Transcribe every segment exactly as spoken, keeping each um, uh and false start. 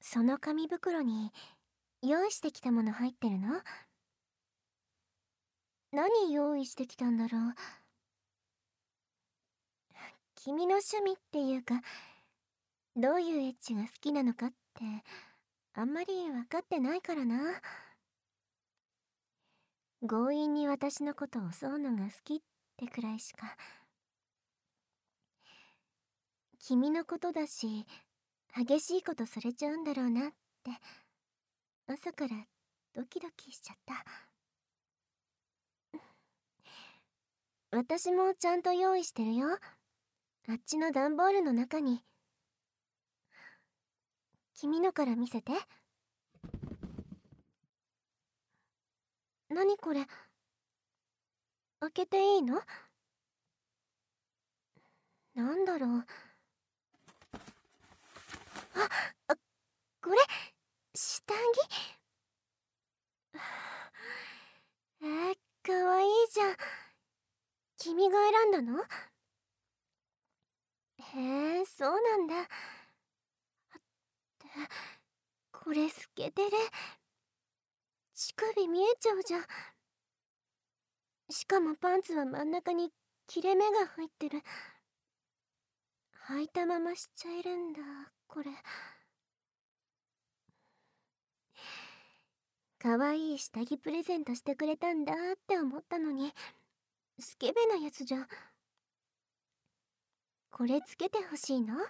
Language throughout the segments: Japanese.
その紙袋に用意してきたもの入ってるの？何用意してきたんだろう。君の趣味っていうか、どういうエッチが好きなのかってあんまり分かってないからな。強引に私のことを襲うのが好きってくらいしか。君のことだし、激しいことされちゃうんだろうなって朝からドキドキしちゃった。私もちゃんと用意してるよ。あっちの段ボールの中に。君のから見せて。何これ？開けていいの？なんだろう。あ、あ、これ下着？えー、かわいいじゃん。君が選んだの？へえ、そうなんだ。ってこれ透けてる。乳首見えちゃうじゃん。しかもパンツは真ん中に切れ目が入ってる。履いたまましちゃえるんだこれ。かわいい下着プレゼントしてくれたんだって思ったのに、スケベなやつじゃん。これつけてほしいの？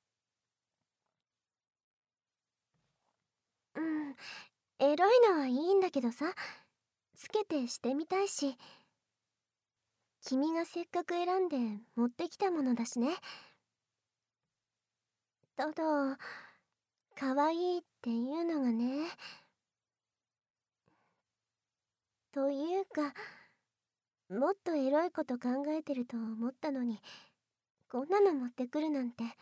うん、エロいのはいいんだけどさ、つけてしてみたいし。君がせっかく選んで持ってきたものだしね。ただ、かわいいっていうのがね。というか、もっとエロいこと考えてると思ったのに、こんなの持ってくるなんて。ん、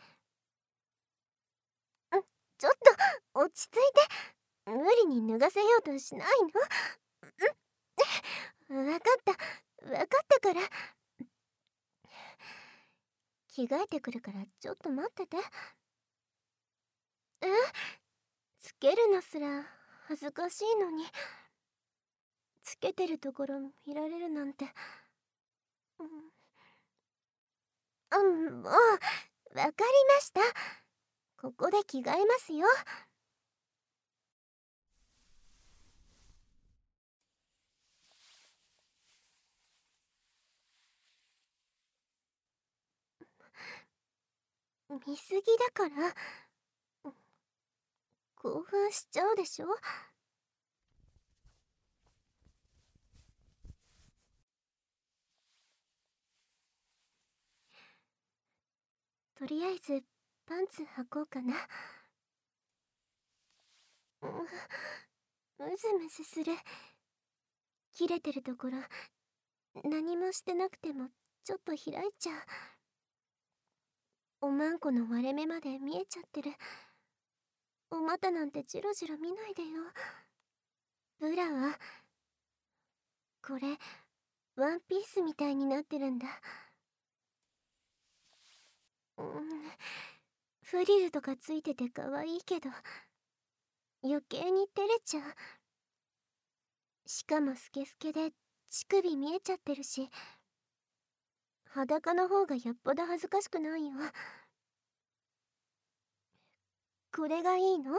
ちょっと落ち着いて。無理に脱がせようとしないの？ん、分かった分かったから。着替えてくるからちょっと待ってて。え、つけるのすら恥ずかしいのに、つけてるところ見られるなんて。うん、うん、もう分かりました。ここで着替えますよ。見すぎだから。興奮しちゃうでしょ。とりあえずパンツ履こうかな。うん、ムズムズする。切れてるところ何もしてなくてもちょっと開いちゃう。おまんこの割れ目まで見えちゃってる。お股なんてジロジロ見ないでよ。ブラはこれワンピースみたいになってるんだ。うん、フリルとかついてて可愛いけど余計に照れちゃう。しかもスケスケで乳首見えちゃってるし、裸の方がよっぽど恥ずかしくないよ。これがいいの？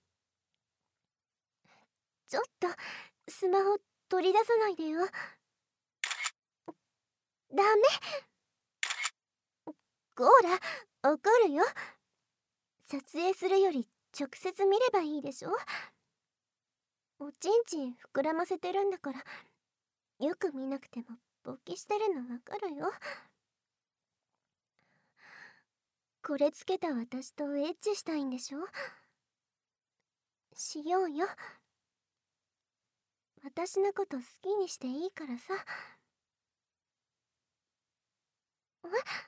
ちょっとスマホ取り出さないでよ。ダメ。こーら、怒るよ。撮影するより直接見ればいいでしょ。おちんちん膨らませてるんだから、よく見なくても勃起してるのわかるよ。これつけた私とエッチしたいんでしょ？しようよ。私のこと好きにしていいからさ。え？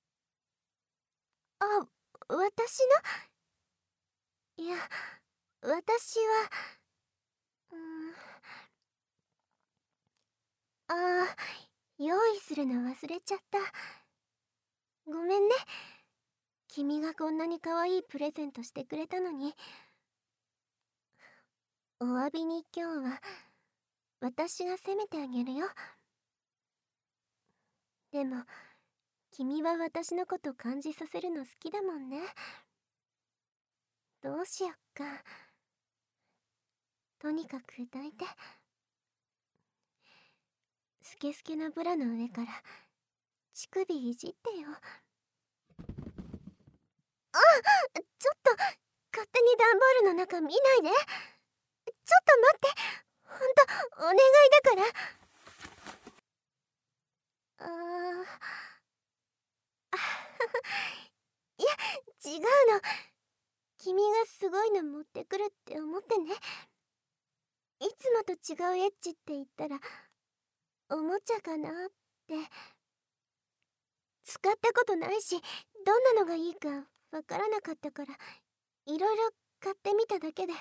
あ、私の？いや、私は、うーん、あー、用意するの忘れちゃった。ごめんね。君がこんなに可愛いプレゼントしてくれたのに、 お詫びに今日は私が責めてあげるよ。でも君は私のこと感じさせるの好きだもんね。どうしよっか。とにかく抱いて。スケスケのブラの上から乳首いじってよ。あ、ちょっと勝手に段ボールの中見ないで。ちょっと待って、ほんとお願いだから。あーあいや、違うの。君がすごいの持ってくるって思ってね。いつもと違うエッチって言ったらおもちゃかなって。使ったことないし、どんなのがいいかわからなかったから、いろいろ買ってみただけで。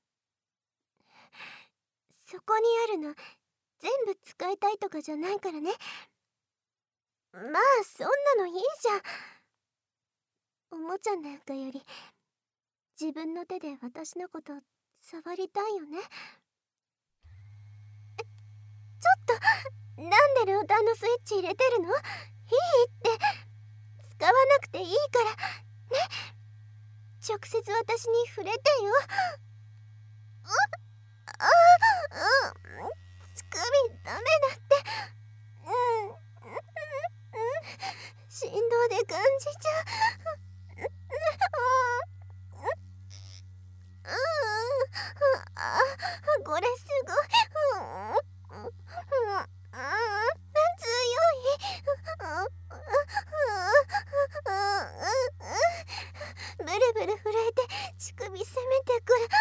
そこにあるの全部使いたいとかじゃないからね。まあそんなのいいじゃん。おもちゃなんかより自分の手で私のこと触りたいよね。ちょっとなんでルーターのスイッチ入れてるの？いいって使わなくていいからね。直接私に触れてよ。うああ乳首ダメだって。うんうんうん振動で感じちゃう。あこれすごい。強い。ブルブル震えて乳首攻めてくる。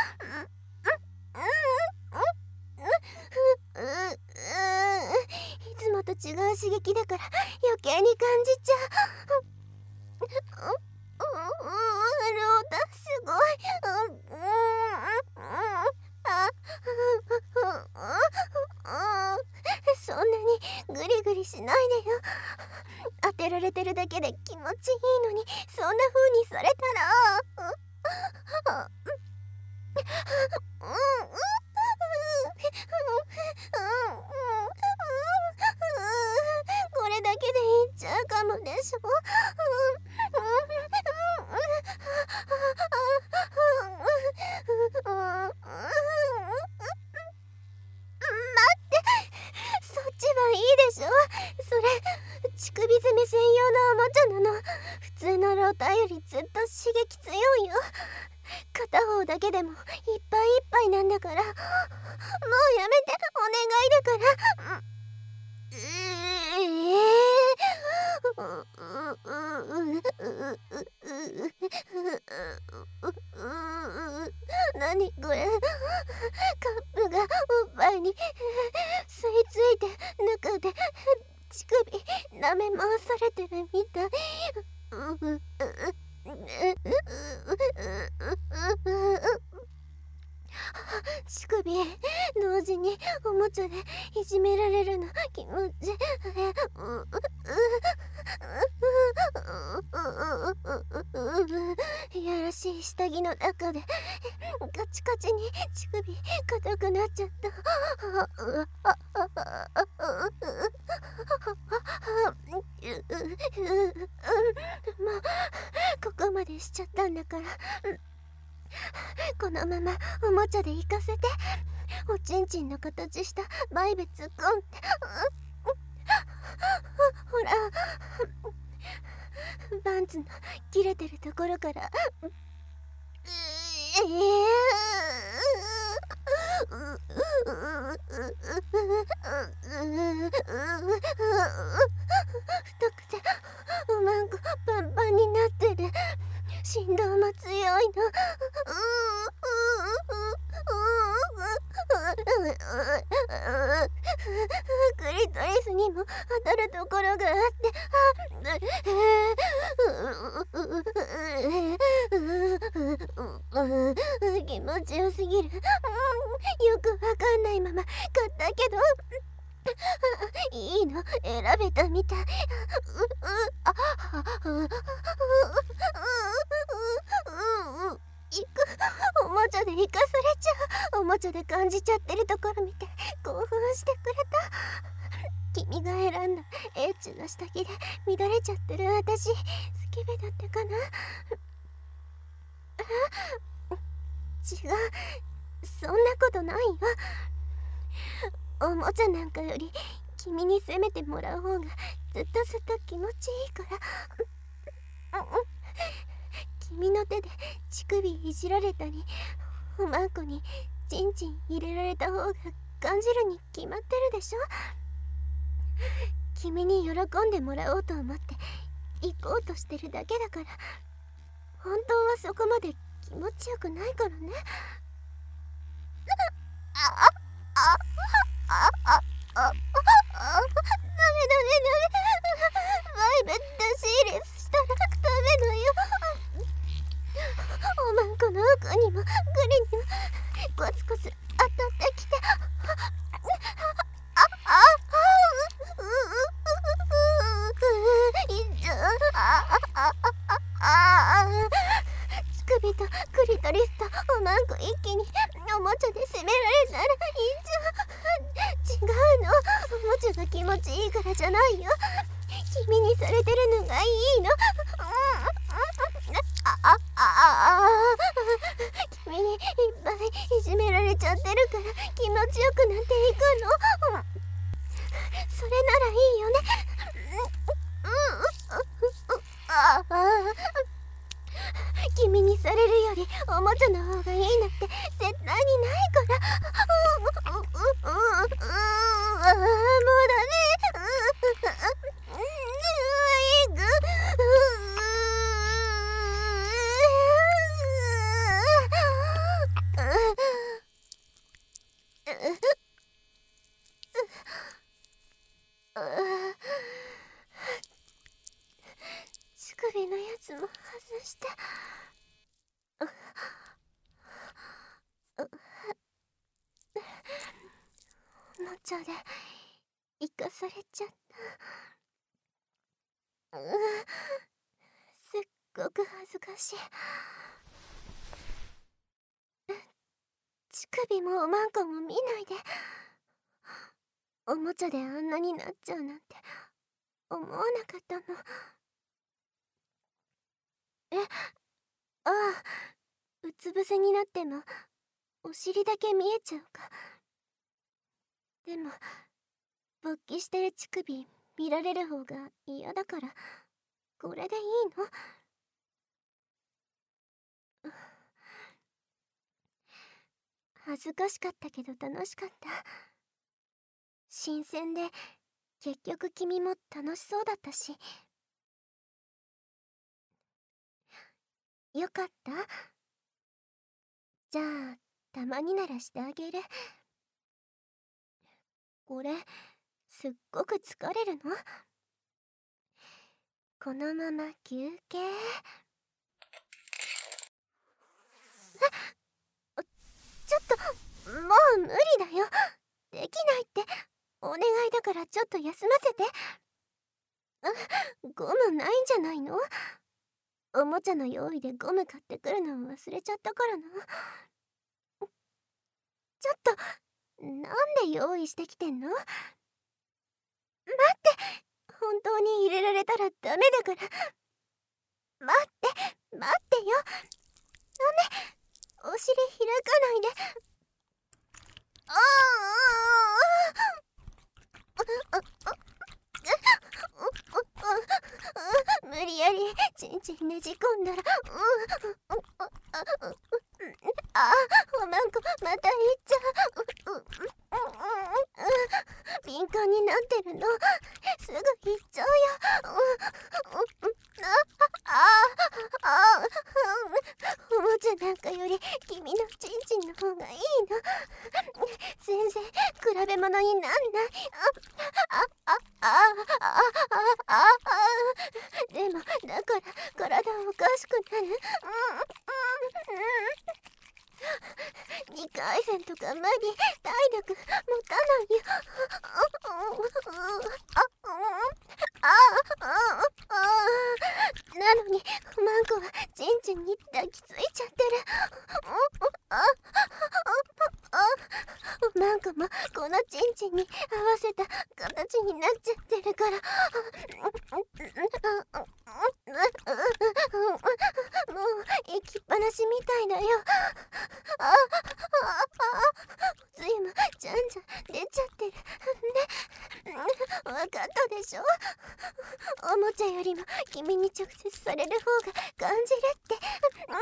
いつもと違う刺激だから余計に感じちゃう。ロータすごい。そんなにグリグリしないでよ。当てられてるだけで気持ちいいのに、そんな風にされたらこれだけでいっちゃうかもでしょ。そっちはいいでしょ。それ乳首攻め専用のおもちゃなの。普通のローターよりずっと刺激強いよ。片方だけでもいっぱいいっぱいなんだから。もうやめてお願いだから。何これ。カップがおっぱいに吸い付いてぬかで乳首舐め回されてるみたい。乳首同時におもちゃでいじめられるの気持ちいやらしい下着の中でカチカチに乳首硬くなっちゃった。もうここまでしちゃったんだから、このままおもちゃで行かせて。おちんちんの形したバイブ突っ込んで。ほらパンツの切れてるところから。えー太くておまんこパンパンになってる。振動も強いの。クリトリスにも当たるところがあって、気持ちよすぎる。よくわかんないまま買ったけどいいの選べたみたい。行く。おもちゃで行かされちゃう。 おもちゃで感じちゃってるところ見て興奮してくれた。君が選んだエッチな下着で乱れちゃってる私、スケベだったかな。違う、そんなことないよ。おもちゃなんかより君に責めてもらう方がずっとずっと気持ちいいから。君の手で乳首いじられたり、おまんこにチンチン入れられた方が感じるに決まってるでしょ。君に喜んでもらおうと思って行こうとしてるだけだから、本当はそこまで気持ちよくないからね。ああああああ、ダメダメダメ、バイブ出し入れしたらダメだよ。おまんこの奥にもグリにもコツコツ当たってきて、あああううういっちゃああああ、乳首とクリトリスとおまんこ一気におもちゃで責められたらいいじゃん。違うの、おもちゃが気持ちいいからじゃないよ。君にされてるのがいいの。ああああ、君にいっぱいいじめられちゃってるから気持ちよくなっていくの。それならいいよね。ああ、君にされるよりおもちゃの方がいいなんて絶対にないから。もうダメ。乳首のやつも外して。おもちゃで生かされちゃった。すっごく恥ずかしい。乳首もおまんこも見ないで。おもちゃであんなになっちゃうなんて思わなかったの。え、ああ、うつ伏せになってもお尻だけ見えちゃうか。でも勃起してる乳首見られる方が嫌だから、これでいいの？恥ずかしかったけど楽しかった。新鮮で結局君も楽しそうだったし。よかった。じゃあたまにならしてあげる。これすっごく疲れるの？このまま休憩。え、ちょっともう無理だよ。できないって。お願いだからちょっと休ませて。ゴムないんじゃないの？おもちゃの用意でゴム買ってくるのを忘れちゃったからな。ちょっとなんで用意してきてんの？待って、本当に入れられたらダメだから。待って待ってよ。ダメ、お尻開かないで。ああ、無理やりチンチンねじ込んだら、ああ、おまんこまたいっちゃう。敏感になってるの。すぐ行っちゃうよ。あああ、おもちゃなんかより君のチンチンの方がいいの。全然比べ物になんない。あああああああ、でもだから体おかしくなる。にかいせんとか無理、体力持たないよ。なのにマンコはチンチンに抱きついちゃってる。 もこのチンチンに合わせた形になっちゃってるから、もう行きっぱなしみたいだよ。ああああ、つゆもじゃんじゃん出ちゃってるね。わかったでしょ。おもちゃよりも君に直接される方が感じるって。うん、うん、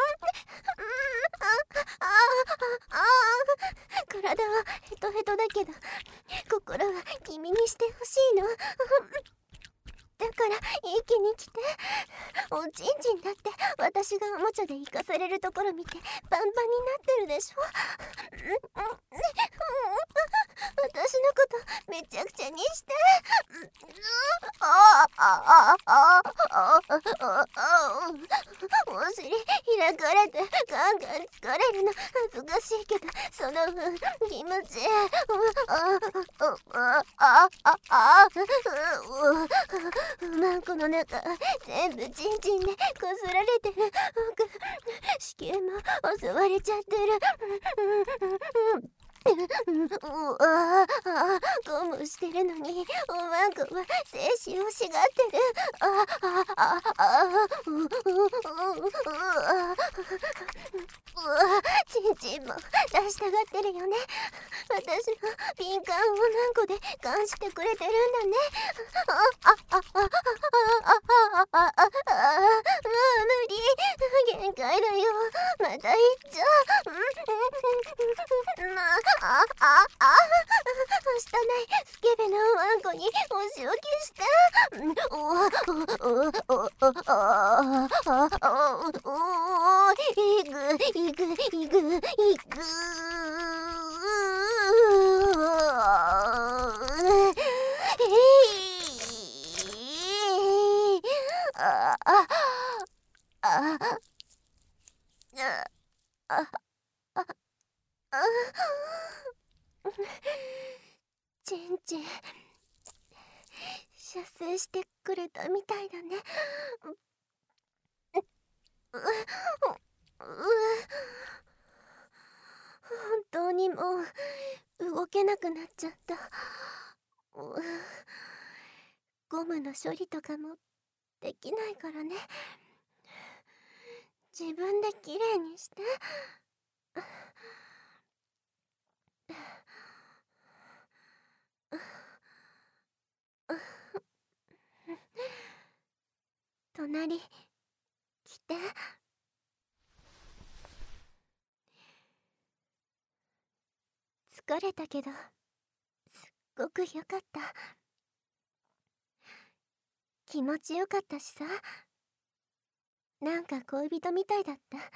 ああああ、体はヘトヘトだけど心は君にしてほしいの。だからいい気に来て。おちんちんだって私がおもちゃで生かされるところ見てパンパンになってるでしょ。私のことめちゃくちゃにして。ああああああ、お尻開かれてガンガン疲れるの恥ずかしいけど、その分気持ちいい。あああああ、マンコの中全部チンチンでこすられてる。子宮も襲われちゃってる。うわあ、ゴムしてるのにおまんこは精子をしがってる。ああああ、ううううあ、うわ、チンチンも出したがってるよね。私の敏感を何個で感してくれてるんだね。ああああああああああ、無理、限界だよ。また行っちゃう。まああああ、したないスケベなワンコにお仕置きして。おわおおおあああ、おいくいくいくいく。あああああああ、チンチン射精してくれたみたいだね。うう本当にもう動けなくなっちゃった。ゴムの処理とかもできないからね。自分できれいにして。隣来て。疲れたけどすっごくよかった。気持ちよかったしさ。なんか恋人みたいだった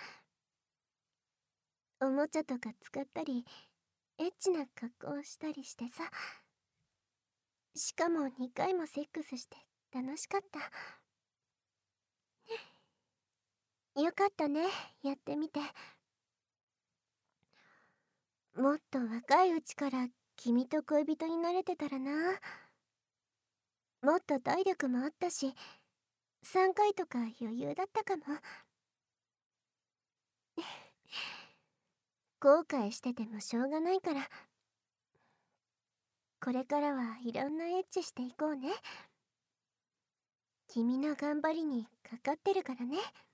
。おもちゃとか使ったりエッチな格好をしたりしてさ。しかもにかいもセックスして楽しかった。よかったね、やってみて。もっと若いうちから君と恋人になれてたらな。もっと体力もあったしさんかいとか余裕だったかも。後悔しててもしょうがないから、これからはいろんなエッチしていこうね。君の頑張りにかかってるからね。